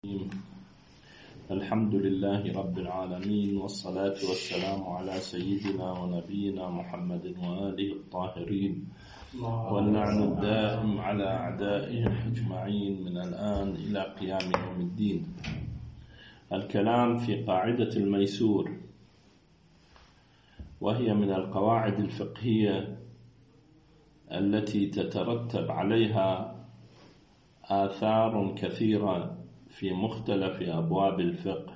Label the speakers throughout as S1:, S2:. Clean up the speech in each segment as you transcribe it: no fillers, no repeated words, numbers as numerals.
S1: الحمد لله رب العالمين، والصلاة والسلام على سيدنا ونبينا محمد وآله الطاهرين، واللعن الدائم على أعدائهم أجمعين من الآن إلى قيام يوم الدين. الكلام في قاعدة الميسور، وهي من القواعد الفقهية التي تترتب عليها آثار كثيرة في مختلف أبواب الفقه،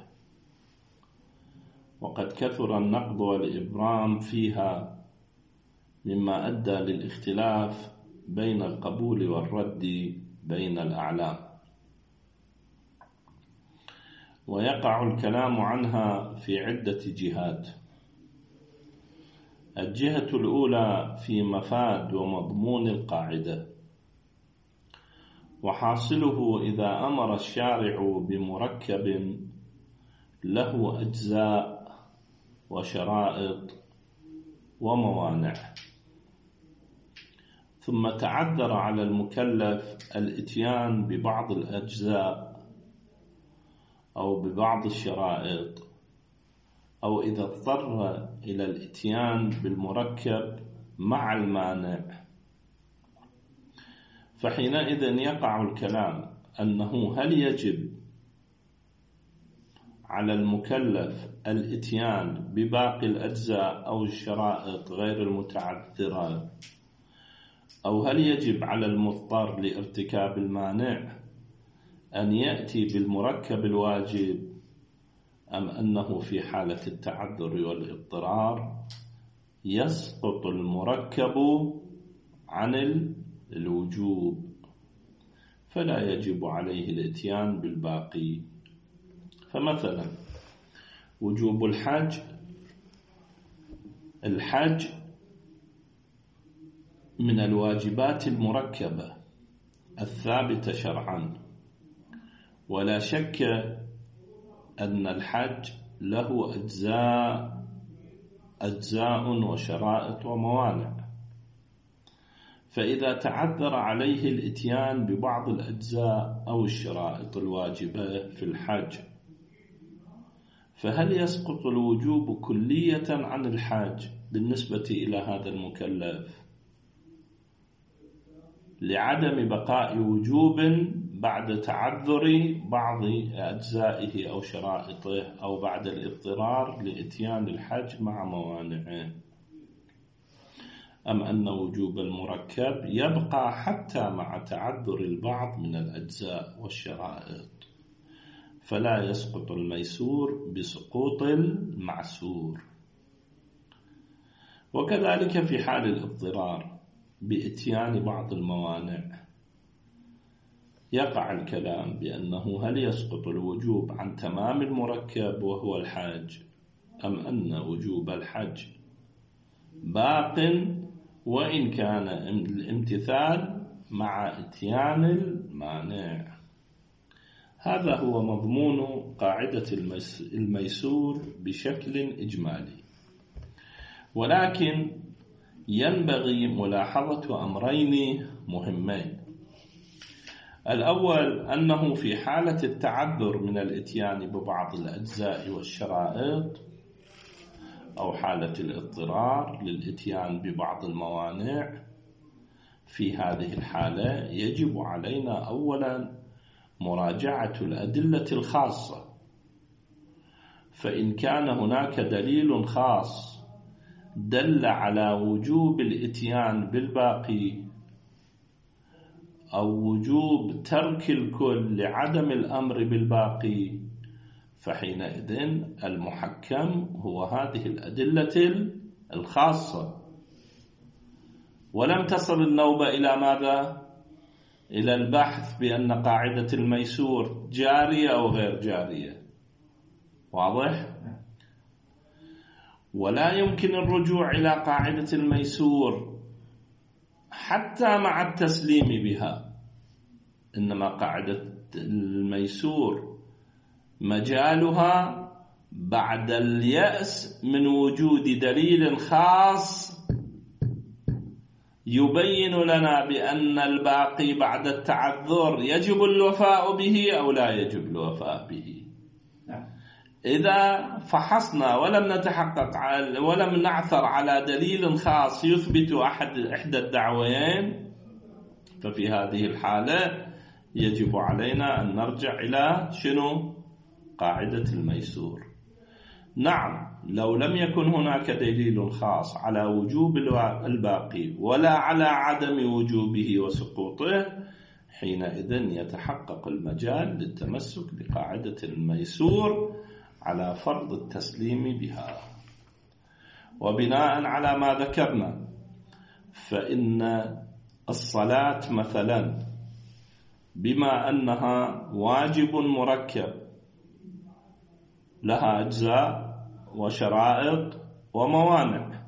S1: وقد كثر النقد والإبرام فيها مما أدى للاختلاف بين القبول والرد بين الأعلام، ويقع الكلام عنها في عدة جهات. الجهة الأولى في مفاد ومضمون القاعدة، وحاصله إذا أمر الشارع بمركب له أجزاء وشرائط وموانع، ثم تعذر على المكلف الإتيان ببعض الأجزاء أو ببعض الشرائط، أو إذا اضطر إلى الإتيان بالمركب مع المانع، فحينئذ يقع الكلام أنه هل يجب على المكلف الإتيان بباقي الأجزاء أو الشرائط غير المتعذرة، أو هل يجب على المضطر لارتكاب المانع أن يأتي بالمركب الواجب، أم أنه في حالة التعذر والاضطرار يسقط المركب عن الوجوب فلا يجب عليه الاتيان بالباقي؟ فمثلا وجوب الحج من الواجبات المركبة الثابتة شرعا، ولا شك أن الحج له أجزاء وشرائط وموانع، فإذا تعذر عليه الإتيان ببعض الأجزاء أو الشرائط الواجبة في الحج، فهل يسقط الوجوب كلية عن الحج بالنسبة إلى هذا المكلف لعدم بقاء وجوب بعد تعذر بعض أجزائه أو شرائطه، أو بعد الاضطرار لإتيان الحج مع موانعه، أم أن وجوب المركب يبقى حتى مع تعذر البعض من الأجزاء والشرائط، فلا يسقط الميسور بسقوط المعسور؟ وكذلك في حال الاضطرار بإتيان بعض الموانع، يقع الكلام بأنه هل يسقط الوجوب عن تمام المركب وهو الحج، أم أن وجوب الحج باق وإن كان الامتثال مع إتيان المانع؟ هذا هو مضمون قاعدة الميسور بشكل إجمالي، ولكن ينبغي ملاحظة أمرين مهمين. الأول أنه في حالة التعذر من الإتيان ببعض الأجزاء والشرائط، أو حالة الاضطرار للإتيان ببعض الموانع، في هذه الحالة يجب علينا أولا مراجعة الأدلة الخاصة، فإن كان هناك دليل خاص دل على وجوب الإتيان بالباقي أو وجوب ترك الكل لعدم الأمر بالباقي، فحينئذ المحكم هو هذه الأدلة الخاصة. ولم تصل النوبة إلى ماذا؟ إلى البحث بأن قاعدة الميسور جارية أو غير جارية. واضح؟ ولا يمكن الرجوع إلى قاعدة الميسور حتى مع التسليم بها، إنما قاعدة الميسور مجالها بعد اليأس من وجود دليل خاص يبين لنا بأن الباقي بعد التعذر يجب الوفاء به أو لا يجب الوفاء به. إذا فحصنا ولم نتحقق ولم نعثر على دليل خاص يثبت إحدى الدعوين، ففي هذه الحالة يجب علينا أن نرجع إلى قاعدة الميسور. نعم، لو لم يكن هناك دليل خاص على وجوب الباقي ولا على عدم وجوبه وسقوطه، حينئذ يتحقق المجال للتمسك بقاعدة الميسور على فرض التسليم بها. وبناء على ما ذكرنا، فإن الصلاة مثلا بما أنها واجب مركب لها أجزاء وشرائط وموانع،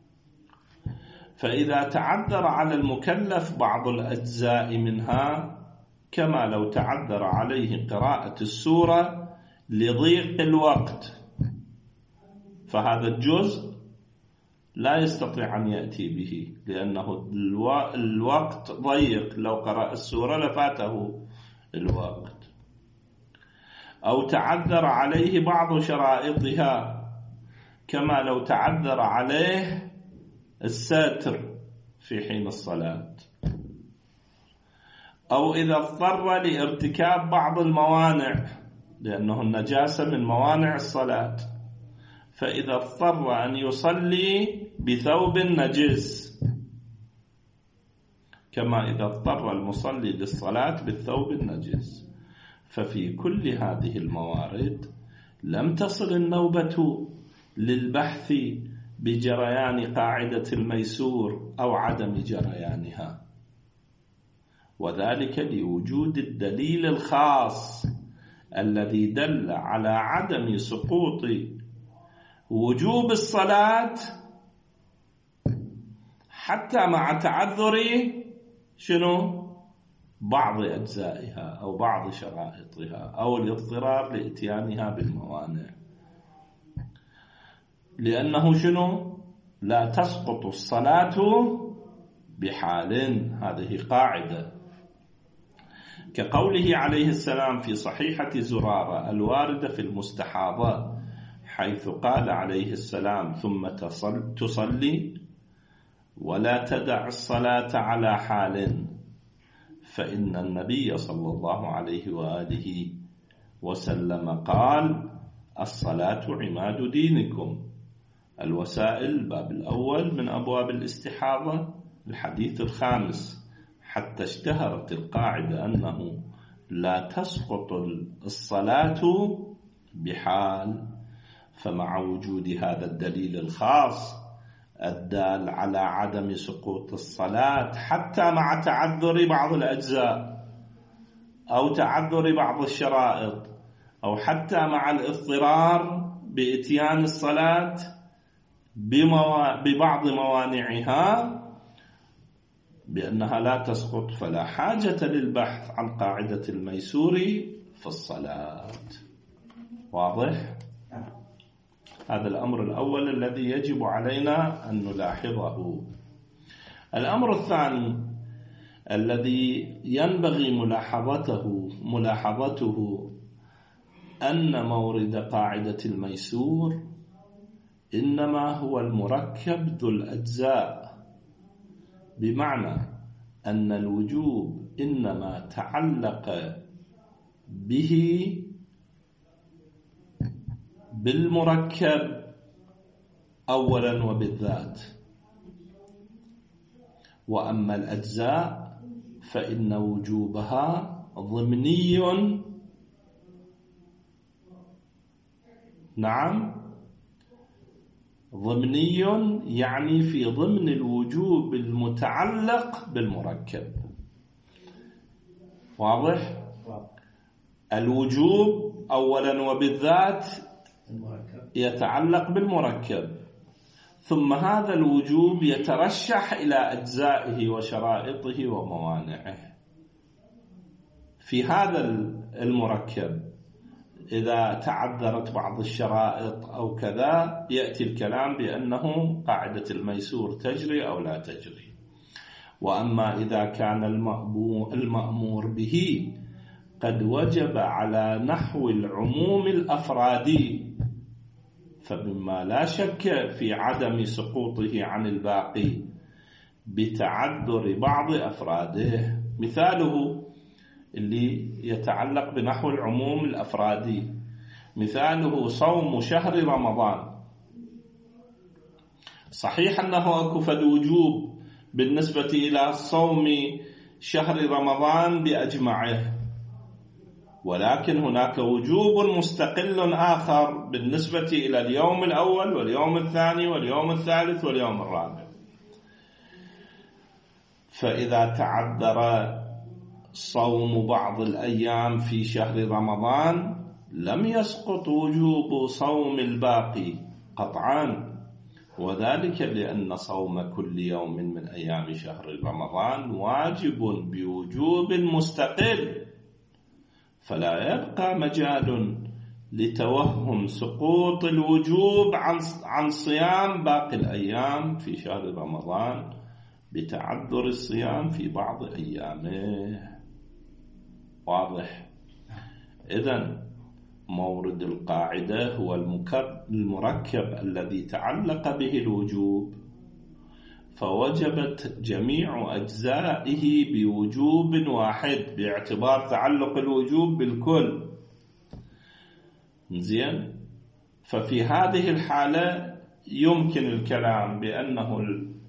S1: فإذا تعذر على المكلف بعض الأجزاء منها، كما لو تعذر عليه قراءة السورة لضيق الوقت، فهذا الجزء لا يستطيع أن يأتي به لأنه الوقت ضيق، لو قرأ السورة لفاته الوقت. أو تعذر عليه بعض شرائطها، كما لو تعذر عليه الستر في حين الصلاة، أو إذا اضطر لارتكاب بعض الموانع، لأنه النجاسة من موانع الصلاة، فإذا اضطر أن يصلي بثوب نجس، كما إذا اضطر المصلي للصلاة بالثوب النجس. ففي كل هذه الموارد لم تصل النوبة للبحث بجريان قاعدة الميسور أو عدم جريانها، وذلك لوجود الدليل الخاص الذي دل على عدم سقوط وجوب الصلاة حتى مع تعذر بعض أجزائها أو بعض شرائطها أو الاضطرار لإتيانها بالموانع، لأنه لا تسقط الصلاة بحال. هذه قاعدة، كقوله عليه السلام في صحيحة زرارة الواردة في المستحاضة، حيث قال عليه السلام: ثم تصلي ولا تدع الصلاة على حال، فإن النبي صلى الله عليه وآله وسلم قال: الصلاة عماد دينكم. الوسائل الباب الأول من أبواب الاستحاضة، الحديث الخامس، حتى اشتهرت القاعدة أنه لا تسقط الصلاة بحال. فمع وجود هذا الدليل الخاص الدال على عدم سقوط الصلاة حتى مع تعذر بعض الأجزاء أو تعذر بعض الشرائط، أو حتى مع الاضطرار بإتيان الصلاة ببعض موانعها، بأنها لا تسقط، فلا حاجة للبحث عن قاعدة الميسور في الصلاة. واضح؟ هذا الأمر الأول الذي يجب علينا أن نلاحظه. الأمر الثاني الذي ينبغي ملاحظته أن مورد قاعدة الميسور إنما هو المركب ذو الأجزاء، بمعنى أن الوجوب إنما تعلق به بالمركب أولا وبالذات، وأما الأجزاء فإن وجوبها ضمني، نعم ضمني، يعني في ضمن الوجوب المتعلق بالمركب. واضح؟ الوجوب أولا وبالذات يتعلق بالمركب، ثم هذا الوجوب يترشح إلى أجزائه وشرائطه وموانعه. في هذا المركب إذا تعذرت بعض الشرائط أو كذا، يأتي الكلام بأنه قاعدة الميسور تجري أو لا تجري. وأما إذا كان المأمور به قد وجب على نحو العموم الأفرادي، فمما لا شك في عدم سقوطه عن الباقي بتعذر بعض أفراده. مثاله اللي يتعلق بنحو العموم الأفرادي، مثاله صوم شهر رمضان. صحيح أنه أكفد وجوب بالنسبة إلى صوم شهر رمضان بأجمعه، ولكن هناك وجوب مستقل آخر بالنسبة إلى اليوم الأول واليوم الثاني واليوم الثالث واليوم الرابع. فإذا تعذر صوم بعض الأيام في شهر رمضان لم يسقط وجوب صوم الباقي قطعا، وذلك لأن صوم كل يوم من أيام شهر رمضان واجب بوجوب مستقل، فلا يبقى مجال لتوهم سقوط الوجوب عن صيام باقي الأيام في شهر رمضان بتعذر الصيام في بعض أيامه. واضح؟ إذن مورد القاعدة هو المركب الذي تعلق به الوجوب، فوجبت جميع أجزائه بوجوب واحد باعتبار تعلق الوجوب بالكل. زين؟ ففي هذه الحالة يمكن الكلام بأنه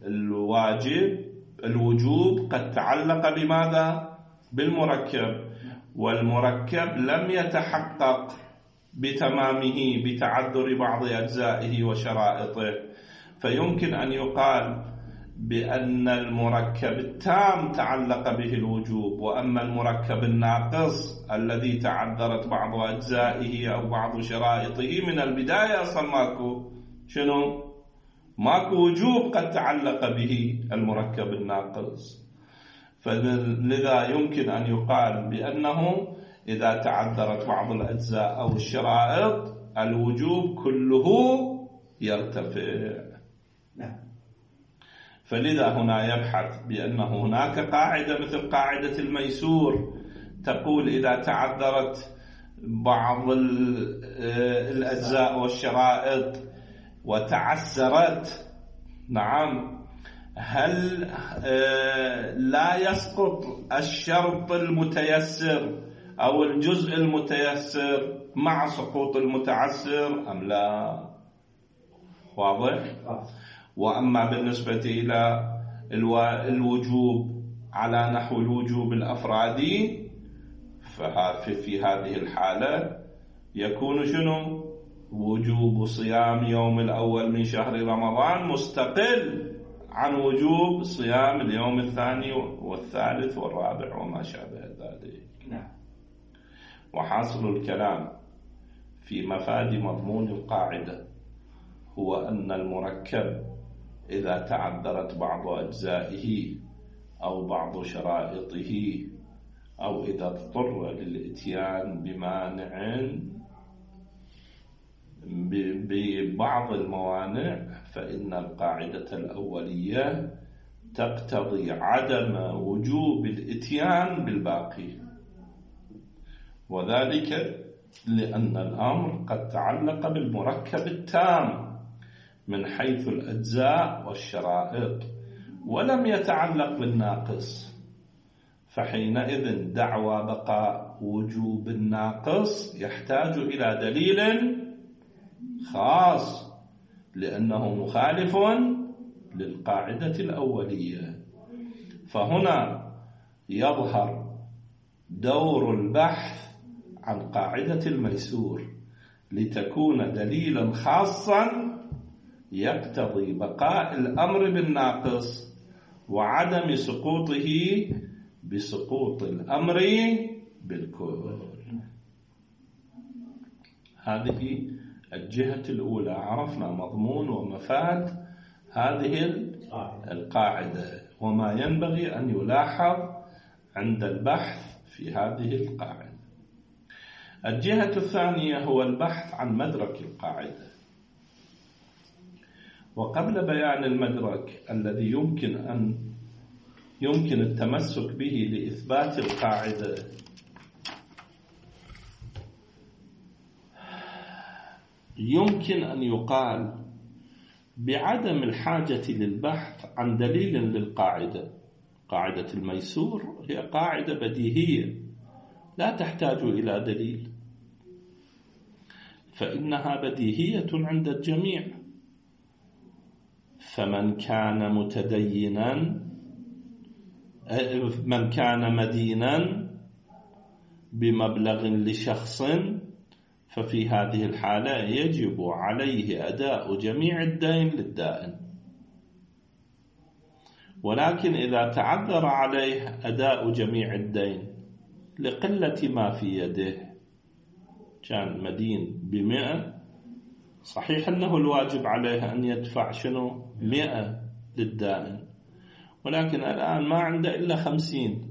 S1: الوجوب قد تعلق بماذا؟ بالمركب، والمركب لم يتحقق بتمامه بتعذر بعض أجزائه وشرائطه، فيمكن أن يقال بأن المركب التام تعلق به الوجوب، وأما المركب الناقص الذي تعذرت بعض أجزائه أو بعض شرائطه من البداية أصلا ماكو وجوب قد تعلق به المركب الناقص. فلذا يمكن أن يقال بأنه إذا تعذرت بعض الأجزاء أو الشرائط الوجوب كله يرتفع. فلذا هنا يبحث بأنه هناك قاعدة مثل قاعدة الميسور تقول إذا تعذرت بعض الأجزاء والشرائط وتعسرت، نعم، هل لا يسقط الشرط المتيسر أو الجزء المتيسر مع سقوط المتعسر أم لا؟ واضح؟ وأما بالنسبة إلى الوجوب على نحو الوجوب الأفرادي، ففي هذه الحالة يكون وجوب صيام يوم الأول من شهر رمضان مستقل عن وجوب صيام اليوم الثاني والثالث والرابع وما شابه ذلك. وحاصل الكلام في مفاد مضمون القاعدة هو أن المركب إذا تعذرت بعض أجزائه أو بعض شرائطه أو إذا اضطر للإتيان بمانع ببعض الموانع، فإن القاعدة الأولية تقتضي عدم وجوب الإتيان بالباقي، وذلك لأن الأمر قد تعلق بالمركب التام من حيث الأجزاء والشرائط ولم يتعلق بالناقص، فحينئذ دعوى بقاء وجوب الناقص يحتاج إلى دليل خاص لأنه مخالف للقاعدة الأولية. فهنا يظهر دور البحث عن قاعدة الميسور لتكون دليلا خاصا يقتضي بقاء الأمر بالناقص وعدم سقوطه بسقوط الأمر بالكل. هذه الجهة الأولى، عرفنا مضمون ومفاد هذه القاعدة وما ينبغي أن يلاحظ عند البحث في هذه القاعدة. الجهة الثانية هو البحث عن مدرك القاعدة. وقبل بيان المدرك الذي يمكن أن يمكن التمسك به لإثبات القاعدة يمكن أن يقال بعدم الحاجة للبحث عن دليل للقاعدة. قاعدة الميسور هي قاعدة بديهية لا تحتاج إلى دليل، فإنها بديهية عند الجميع. فمن كان متدينا، من كان مدينا بمبلغ لشخص، ففي هذه الحالة يجب عليه أداء جميع الدين للدائن. ولكن إذا تعذر عليه أداء جميع الدين لقلة ما في يده، كان مدين ب100، صحيح أنه الواجب عليه أن يدفع 100 للدائن، ولكن الآن ما عنده إلا 50،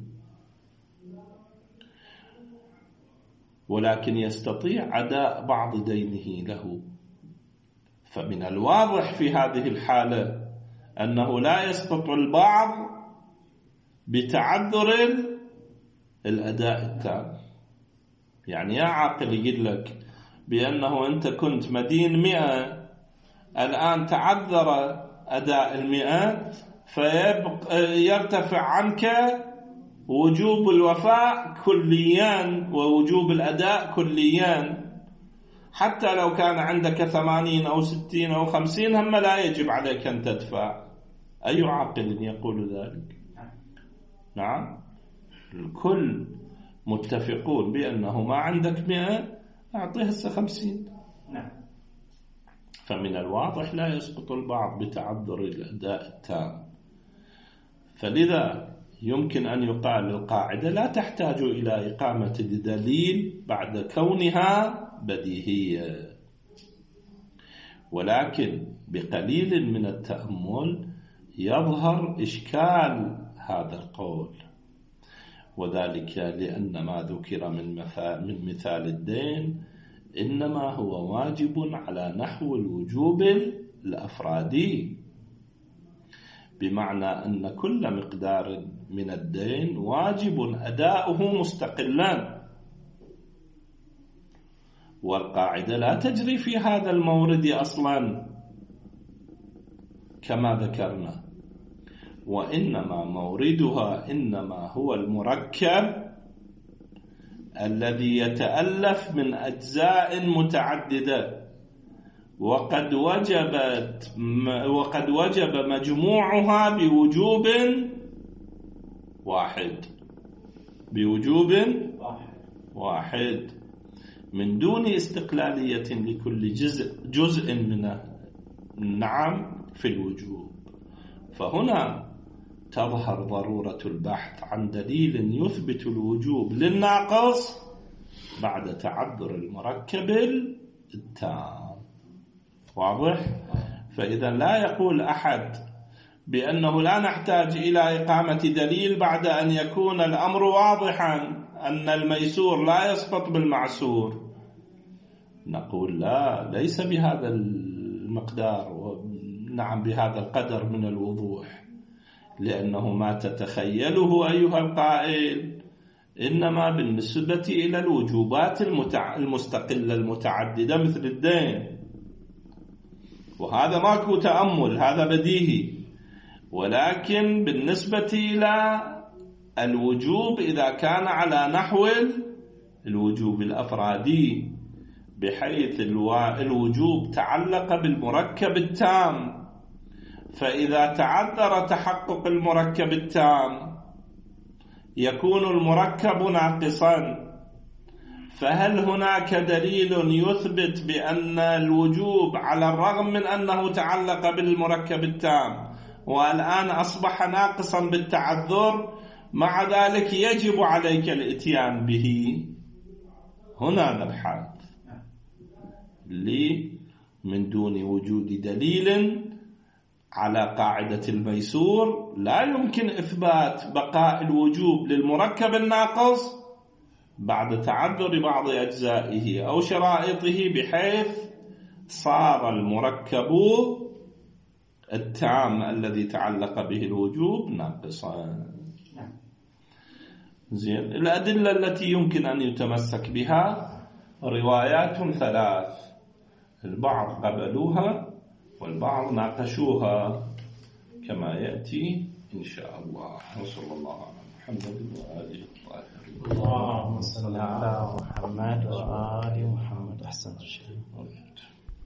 S1: ولكن يستطيع أداء بعض دينه له. فمن الواضح في هذه الحالة أنه لا يسقط البعض بتعذر الأداء التام. يعني يا عاقل يقول لك بأنه أنت كنت مدين 100، الآن تعذر أداء 100، فيرتفع عنك وجوب الوفاء كليا ووجوب الأداء كليا، حتى لو كان عندك 80 أو 60 أو 50 هم لا يجب عليك أن تدفع. أي عاقل يقول ذلك؟ نعم، الكل متفقون بأنه ما عندك 100 أعطيه هسه 50. فمن الواضح لا يسقط البعض بتعذر الأداء التام. فلذا يمكن أن يقال القاعدة لا تحتاج إلى إقامة دليل بعد كونها بديهية، ولكن بقليل من التأمل يظهر إشكال هذا القول، وذلك لأن ما ذكر من مثال الدين إنما هو واجب على نحو الوجوب الأفرادي، بمعنى أن كل مقدار من الدين واجب أداؤه مستقلا، والقاعدة لا تجري في هذا المورد أصلا كما ذكرنا، وإنما موردها إنما هو المركب الذي يتألف من أجزاء متعددة، وقد وجب مجموعها بوجوب واحد من دون استقلالية لكل جزء منه في الوجوب. فهنا تظهر ضرورة البحث عن دليل يثبت الوجوب للناقص بعد تعذر المركب التام. واضح؟ فإذا لا يقول أحد بأنه لا نحتاج إلى إقامة دليل بعد أن يكون الأمر واضحا أن الميسور لا يسقط بالمعسور. نقول لا، ليس بهذا المقدار، نعم بهذا القدر من الوضوح، لأنه ما تتخيله أيها القائل إنما بالنسبة إلى الوجوبات المستقلة المتعددة مثل الدين، وهذا ماكو تأمل، هذا بديهي. ولكن بالنسبة إلى الوجوب إذا كان على نحو الوجوب الأفرادي، بحيث الوجوب تعلق بالمركب التام، فإذا تعذر تحقق المركب التام يكون المركب ناقصا. فهل هناك دليل يثبت بأن الوجوب على الرغم من أنه تعلق بالمركب التام والآن أصبح ناقصا بالتعذر، مع ذلك يجب عليك الإتيان به؟ هنا نبحث من دون وجود دليل على قاعدة الميسور لا يمكن إثبات بقاء الوجوب للمركب الناقص بعد تعذر بعض أجزائه أو شرائطه، بحيث صار المركب التام الذي تعلق به الوجوب ناقصا. زين. الأدلة التي يمكن أن يتمسك بها روايات 3، البعض قبلوها والبعض ناقشوها كما يأتي إن شاء الله. وصلى الله على محمد وآله الطاهرين.
S2: اللهم صل على محمد وآل محمد. أحسن.